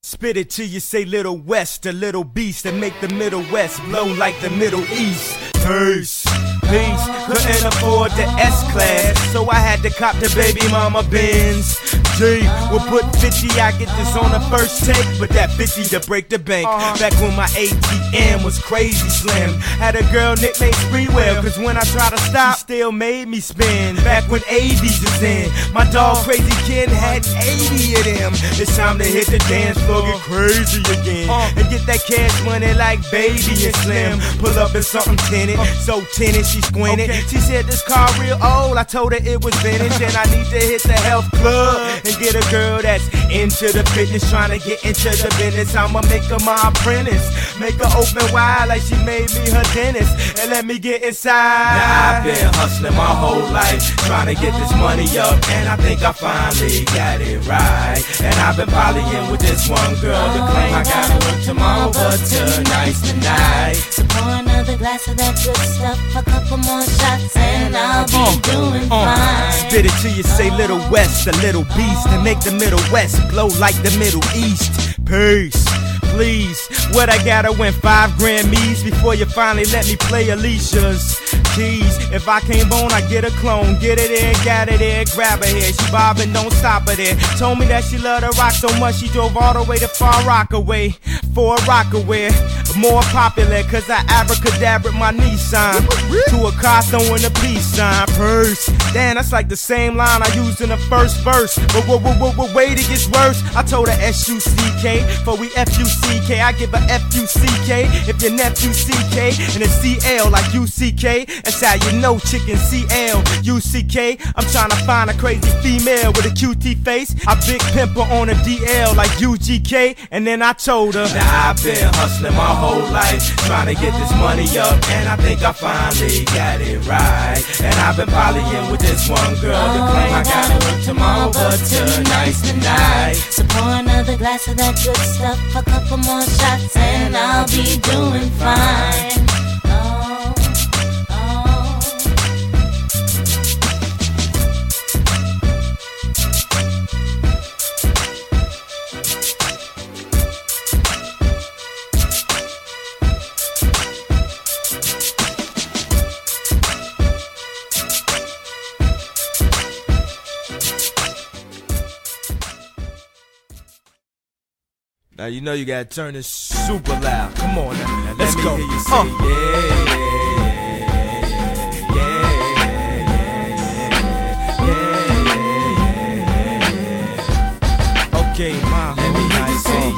Spit it till you say Little West, a little beast that make the Middle West blow like the Middle East. Peace, peace, couldn't afford the S-Class, so I had to cop the baby mama Benz. G, we'll put 50, I get this on the first take, but that 50 to break the bank. Back when my ATM was crazy slim, had a girl nicknamed Spreewell, cause when I try to stop, she still made me spin. Back when 80s was in, my dog Crazy Kid had 80 of them. It's time to hit the dance floor, get crazy again, and get that cash money like Baby and Slim. Pull up in something tinted, so tinted she squinted. She said this car real old, I told her it was vintage, and I need to hit the health club and get a girl that's into the fitness, trying to get into the business. I'ma make her my apprentice, make her open wide like she made me her dentist, and let me get inside. Now I've been hustling my whole life, trying to get this money up, and I think I finally got it right. And I've been polying with this one girl to claim I gotta work tomorrow, but tonight's the night. So pour another glass of that good stuff, a couple more shots, and I'll be doing fine. Spit it till you say Little West, a little beast, and make the Middle West blow like the Middle East. Peace, please. What I gotta win 5 Grammys before you finally let me play Alicia's keys. If I can't bone, I get a clone. Get it in, got it in, grab her here. She bobbing, don't stop her there. Told me that she loved to rock so much she drove all the way to Far Rockaway for a Rockaway. More popular cause I abracadabra my Nissan to a car throwing a peace sign. Purse, damn, that's like the same line I used in the first verse. But wait, it gets worse. I told her S-U-C-K, for we F-U-C-K. I give her F-U-C-K if your nephew C-K, and it's C-L like U-C-K. That's how you know chicken C-L, U-C-K. I'm trying to find a crazy female with a QT face. I big pimp her on a D-L like U-G-K, and then I told her, now I've been hustling my whole life, trying to get this money up, and I think I finally got it right. And I've been polying with this one girl to claim I gotta work tomorrow, but tonight's the night. So pour another glass of that good stuff, a couple more shots, and I'll be doing fine. Now you know you gotta turn this super loud. Come on now, let's go. Hear you say, Okay, mom, let me hear you say,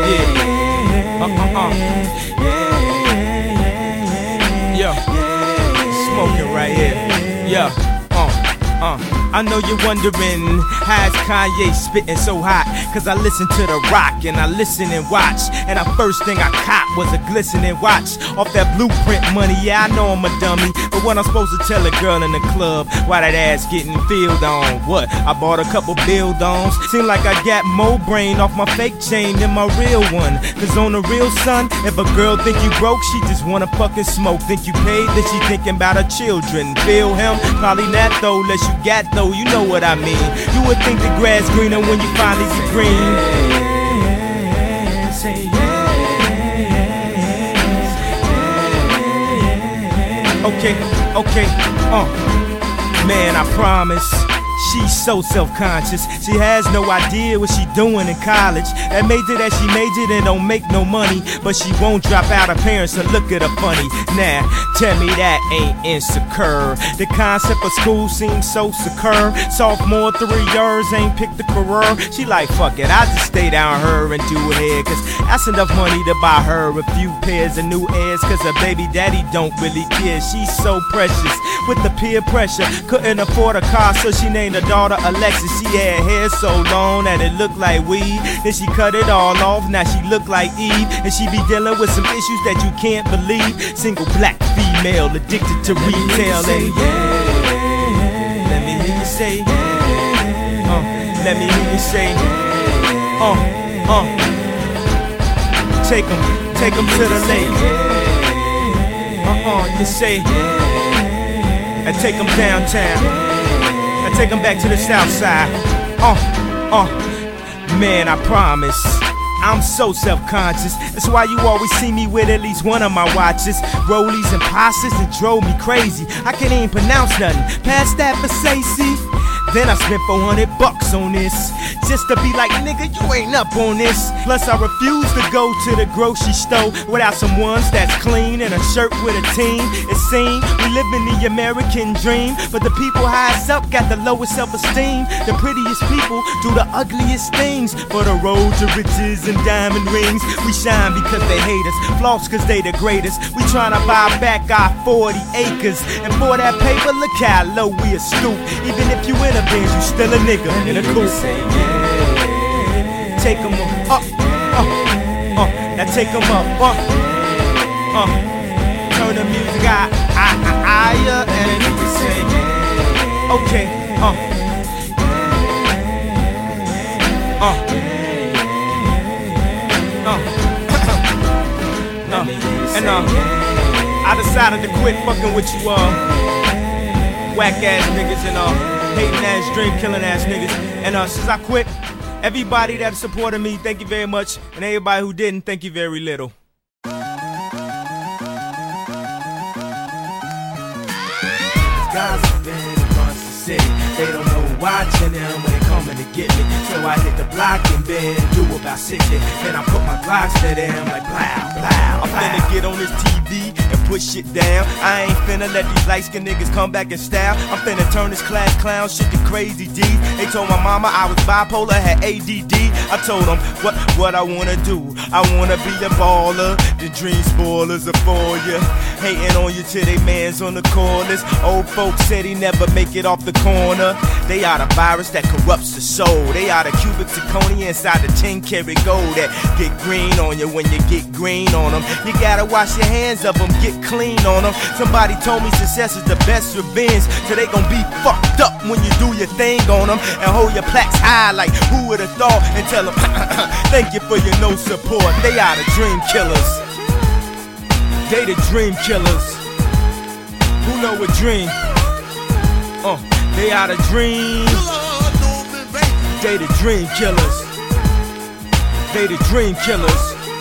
smoking right here, I know you're wondering how's Kanye spitting so hot, cause I listen to The Rock and I listen and watch, and the first thing I caught was a glistening watch off that Blueprint money. Yeah, I know I'm a dummy, but what I'm supposed to tell a girl in the club why that ass getting filled on? What, I bought a couple build-ons? Seem like I got more brain off my fake chain than my real one, cause on the real, son, if a girl think you broke, she just wanna fucking smoke. Think you paid, then she thinking about her children. Feel him? Probably not though, unless you got though, you know what I mean. You would think the grass greener when you finally see green. Okay, man, I promise. She's so self-conscious, she has no idea what she doing in college. That major that she majored in don't make no money, but she won't drop out, her parents will look at her funny. Nah, tell me that ain't insecure. The concept of school seems so secure. Sophomore 3 years ain't picked the career. She like, fuck it, I just stay down her and do it here, cause that's enough money to buy her a few pairs of new airs, cause her baby daddy don't really care. She's so precious with the peer pressure, couldn't afford a car, so she named her daughter Alexis. She had hair so long that it looked like weed, then she cut it all off, now she look like Eve, and she be dealing with some issues that you can't believe. Single black female addicted to retail. And let me hear you say, let me hear you say, take 'em to the lake, you say, and take 'em downtown. I take them back to the south side. Man, I promise I'm so self-conscious. That's why you always see me with at least one of my watches. Rollies and passes, it drove me crazy. I can't even pronounce nothing. Pass that for Stacey. Then I spent $400 on this, just to be like, nigga, you ain't up on this. Plus I refuse to go to the grocery store without some ones that's clean and a shirt with a team. It seems we live in the American dream, but the people highest up got the lowest self-esteem. The prettiest people do the ugliest things for the road to riches and diamond rings. We shine because they hate us, floss cause they the greatest. We tryna buy back our 40 acres, and for that paper, look how low we a stoop. Even if you in a Benz, you still a nigga in a coupe. Take 'em up, now take 'em up, turn the music higher, and you can say, okay, and I decided to quit fucking with you whack ass niggas and hating ass, dream killing ass niggas. And since I quit, everybody that supported me, thank you very much. And everybody who didn't, thank you very little. Guys have been across the city. They don't know who watching them when they coming to get me. So I hit the block and bend, do about 60. Then I put my Glocks to them like plow, plow. I'm finna get on this TV and put shit down. I ain't finna let these light-skinned niggas come back in style. I'm finna turn this class clown shit to crazy D. They told my mama I was bipolar, had ADD. I told them what I wanna do. I wanna be a baller. The dream spoilers are for you. Hating on you till they mans on the corners. Old folks said he never make it off the corner. They are the virus that corrupts the soul. They are the cubic zirconia inside the 10-karat gold that get green on you when you get green on them. You gotta wash your hands of them, get clean on them. Somebody told me success is the best revenge, so they gon' be fucked up when you do your thing on them. And hold your plaques high like who would've thought, and tell them thank you for your no support. They are the dream killers. They the dream killers. Who know a dream? They are the dream. They the dream killers. They the dream killers.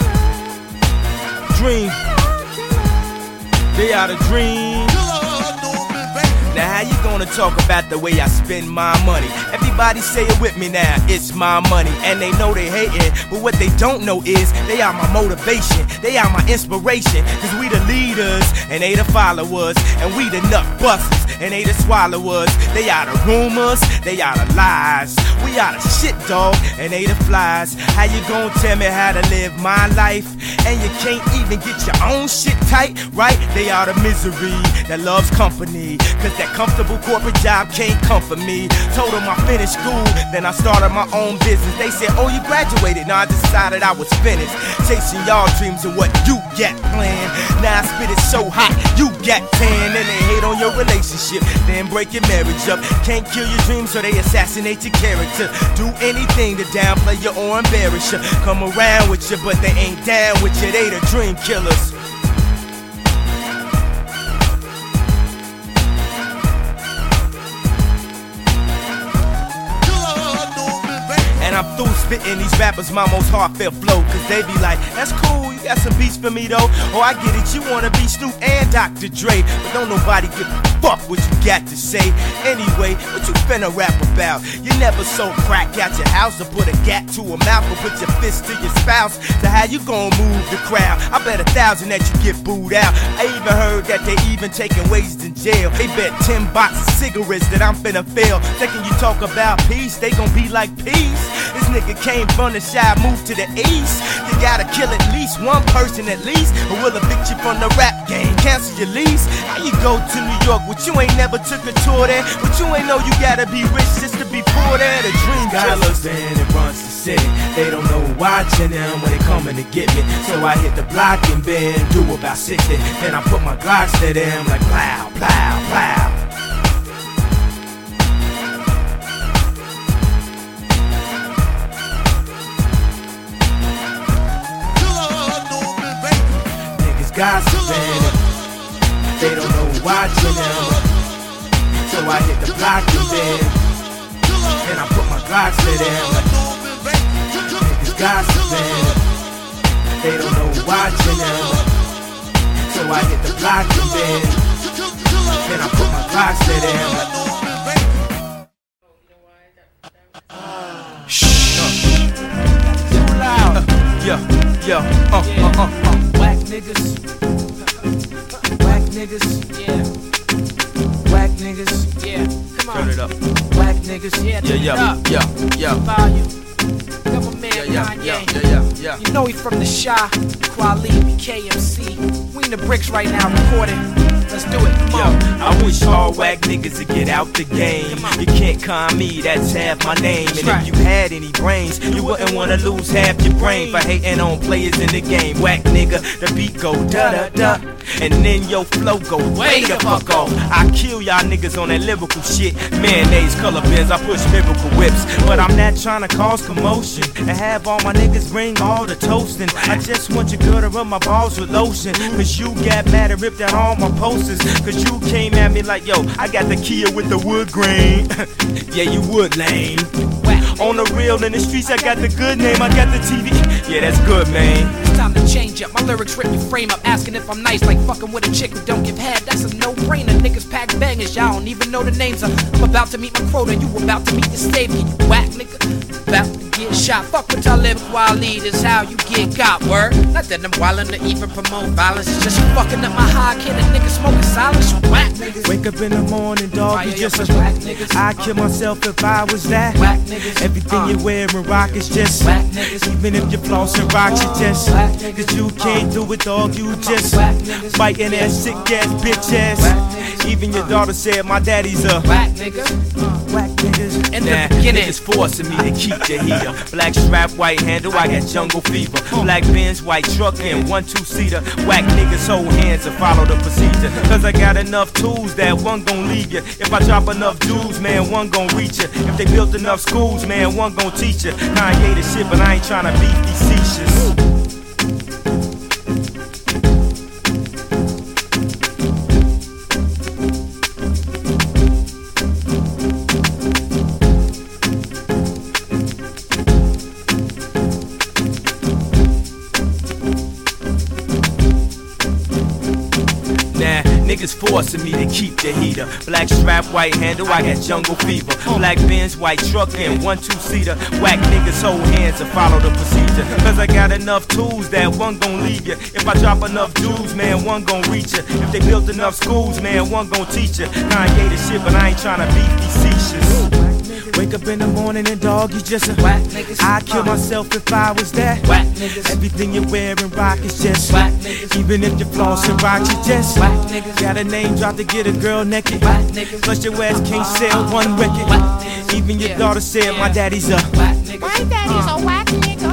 Dream. They are the dream. Now how you gonna talk about the way I spend my money? Everybody say it with me now, it's my money. And they know they hating, but what they don't know is they are my motivation, they are my inspiration. Cause we the leaders, and they the followers. And we the nut busters, and they the swallowers. They are the rumors, they are the lies. We are the shit, dog, and they the flies. How you gonna tell me how to live my life? And you can't even get your own shit tight, right? They are the misery that loves company. Cause that comfortable corporate job can't comfort me. Told them I finished school, then I started my own business. They said, oh, you graduated. Now I decided I was finished chasing y'all dreams and what you got planned. Now I spit it so hot, you got tan. And they hate on your relationship, then break your marriage up. Can't kill your dreams, so they assassinate your character. Do anything to downplay you or embarrass you. Come around with you, but they ain't down with you. They the dream killers. I'm through spitting these rappers my most heartfelt flow. Cause they be like, that's cool, you got some beats for me though. Oh, I get it, you wanna be Snoop and Dr. Dre, but don't nobody give a fuck what you got to say. Anyway, what you finna rap about? You never sold crack at your house or put a gat to a mouth or put your fist to your spouse. So how you gonna move the crowd? I bet 1,000 that you get booed out. I even heard that they even taking wages in jail. They bet 10 boxes of cigarettes that I'm finna fail. Thinking you talk about peace, they gon' be like peace. This nigga came from the shy, moved to the east. You gotta kill at least one person at least, or we'll evict you from the rap game, cancel your lease. How you go to New York, but you ain't never took a tour there? But you ain't know you gotta be rich just to be poor there. The dream killers and it runs the city. They don't know who watching them when they coming to get me. So I hit the block and bend, do about 60. Then I put my Glocks to them like plow, plow, plow. Gossiping, they don't know who watching them. So I hit the block and bend, then I put my Glocks to them. Niggas gossiping. they don't know watching them. So I hit the block and then I put my Glocks to them. Shh. Too loud. Whack niggas. Whack niggas. Yeah. Whack niggas. Yeah. Come on. Turn it up. Whack niggas. Yeah. Volume. Double man Kanye. You know he from the Shy. Quality KMC. We in the bricks right now recording. Let's do it. Come on. I wish all whack niggas would get out the game. You can't con me, that's half my name. And if you had any brains, you wouldn't wanna lose half your brain for hating on players in the game. Whack nigga, the beat go da-da-da, and then your flow go way the fuck off. I kill y'all niggas on that lyrical shit. Mayonnaise, color pins, I push miracle whips. But I'm not trying to cause commotion and have all my niggas bring all the toasting. I just want your girl to rub my balls with lotion, cause you got mad and ripped out all my posters. Cause you came at me like, yo, I got the Kia with the wood grain. Yeah, you would, lame. On the real in the streets, I got the good name, I got the TV. Yeah, that's good, man. It's time to change up. My lyrics rip your frame up, asking if I'm nice, like fucking with a chick who don't give head. That's a no-brainer. Niggas pack bangers, y'all don't even know the names. I'm about to meet my quota, you about to meet the savior. You whack nigga, about to get shot. Fuck with y'all live quality, this how you get got. Word, not that I'm wildin' to even promote violence. It's just you fucking up my high kid, a nigga smoking silence. You whack niggas. Wake up in the morning, dog, you just a whack niggas. I'd kill myself if I was that. Whack niggas. Everything you wear and rock is just whack niggas. Even if you floss and rocks, you just cause you can't do it, dog, you just biting that sick ass bitch ass. Even your daughter said my daddy's a whack nigga. Whack niggas. In the beginning, niggas forcing me to keep the heater. Black strap, white handle, I got jungle fever. Black Benz, white truck, and 1-2-seater. Whack niggas hold hands and follow the procedure. Cause I got enough tools that one gon' leave you. If I drop enough dudes, man, one gon' reach you. If they built enough schools, man, one gon' teach you. Kanye the shit, but I ain't tryna be facetious. Niggas forcing me to keep the heater. Black strap, white handle, I got jungle fever. Black Benz, white truck, and 1-2-seater. Whack niggas hold hands and follow the procedure. Cause I got enough tools that one gon' leave you. If I drop enough dudes, man, one gon' reach you. If they built enough schools, man, one gon' teach you. Kanye the shit, but I ain't tryna be facetious. Wake up in the morning and dog, you just a whack niggas. I'd kill myself if I was that. Whack niggas. Everything you wear and rock is just whack niggas. Even if you floss and rock, you just whack niggas. Got a name drop to get a girl naked. Whack niggas. Plus your ass can't sell one record. Whack niggas. Even your daughter said my daddy's a whack niggas. My daddy's a whack nigga.